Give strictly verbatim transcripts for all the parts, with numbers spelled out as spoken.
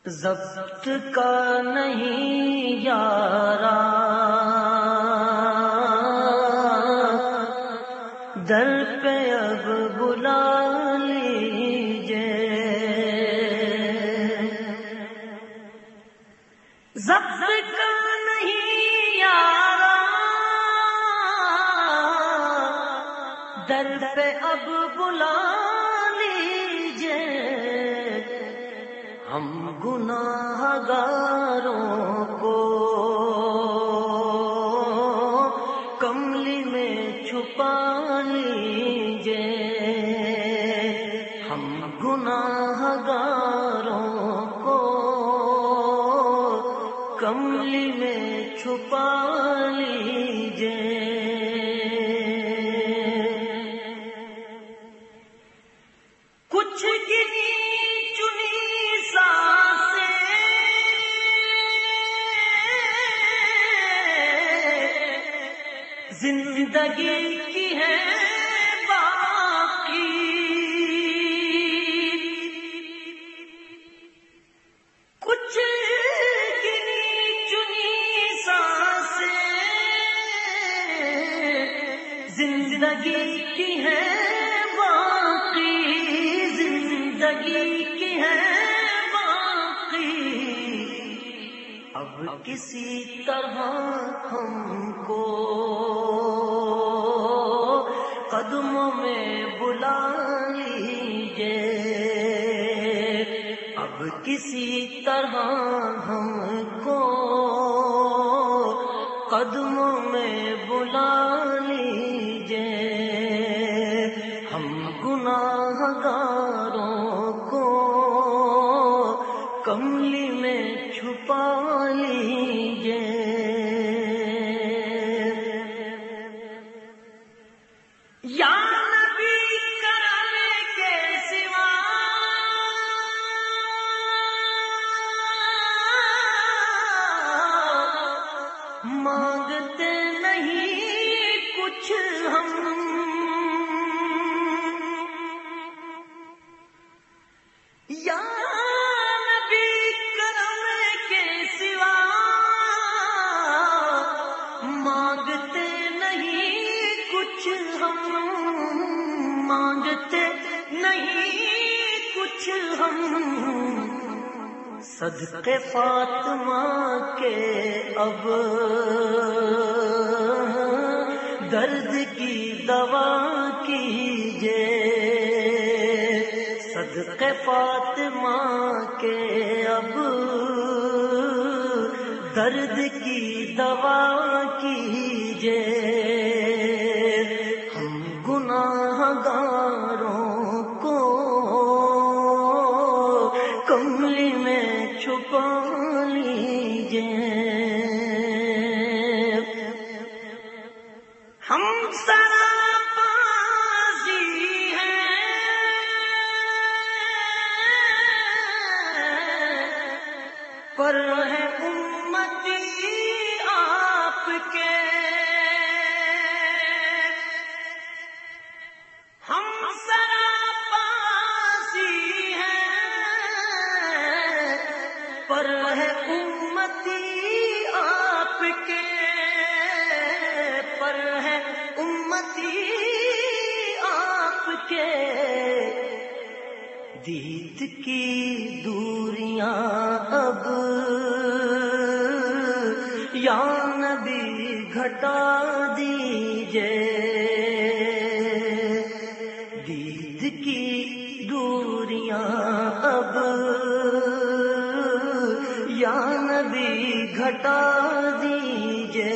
ضبط کا نہیں یارا در پہ اب بلا لیجے، ضبط کا نہیں یارا در پہ اب بلا لیجے، ہم گناہ گاروں کو کملی میں چھپا لیجے، ہم گناہ گاروں کو کملی میں چھپا لیجے۔ کچھ گنی چنی سانسیں زندگی کی ہے باقی، کچھ گنی چنی سانسیں زندگی کی ہے باقی، زندگی کی ہے باقی، اب کسی طرح ہم کو قدموں میں بلا لیجے، اب کسی طرح ہم کو قدموں میں بلا لیجے، ہم گناہ گاروں کو کملی میں چھپا لیجے۔ یا نبی کرم کے سوا مانگتے نہیں کچھ ہم، یا نبی کرم کے سوا مانگتے نہیں کچھ ہم، مانگتے نہیں کچھ ہم، صدقے فاطمہ کے اب درد کی دوا کیجے، صدقے فاطمہ کے اب درد کی دوا کیجے، ہم گناہ گاروں کو کملی میں چھپا لیجے، ہم سراپا ضی ہیں پر ہے امتی آپ کے، ہم سراپا ضی ہیں پر ہے امتی آپ کے، پر ہے امتی آپ کے، دید کی دوریاں اب یا نبی گھٹا دیجے، دید کی دوریاں اب یا نبی گھٹا دیجے،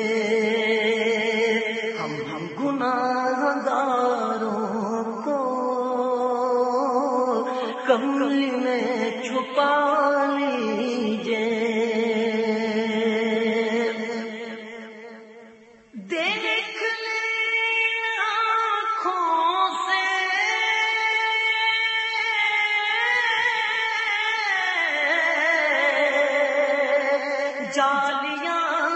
ہم ہم گناہ گاروں کو کملی میں چھپا لیجے، دیکھ لیں آنکھوں سے جالیاں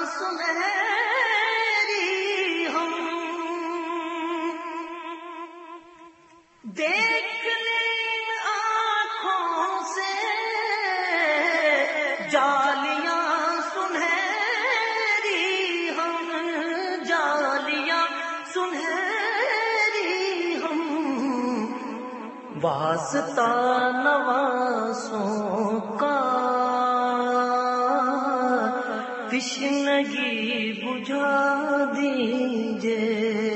سنہری ہم، دیکھ لیں آنکھوں سے جالیاں سنہری ہم، جالیاں سنہری ہم، واسطہ نوازوں کا تشنگی بجھا دیجئے،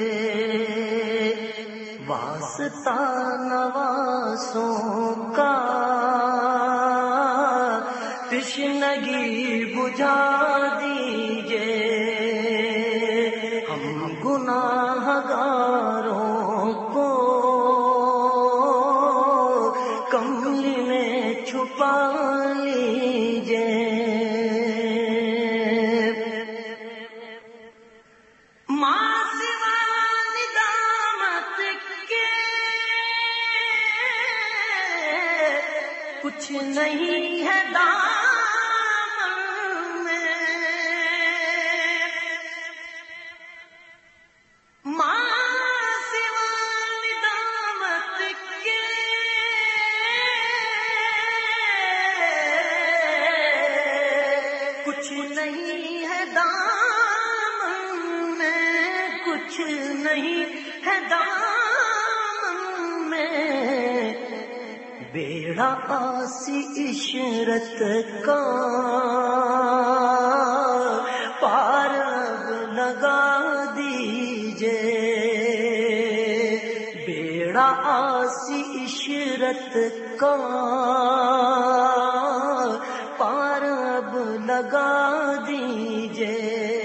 واسطہ نوازوں کا تشنگی بجھا دیجئے، ہم گناہ گاروں کو کملی میں چھپا لیجئے، ماں سوا ندامت کے کچھ نہیں ہے دامن میں، ماں سوا ندامت کے کچھ نہیں ہے دامن میں، کچھ نہیں ہے دامن میں، بیڑا آسی عشرت کا پار اب لگا دیجئے، بیڑا آسی عشرت کا پار اب لگا دیجئے،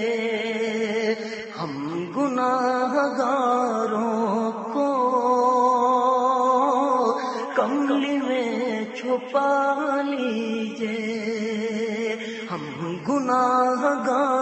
ہم گناہ گاروں کو کملی میں چھپا لیجئے، ہم گناہ گار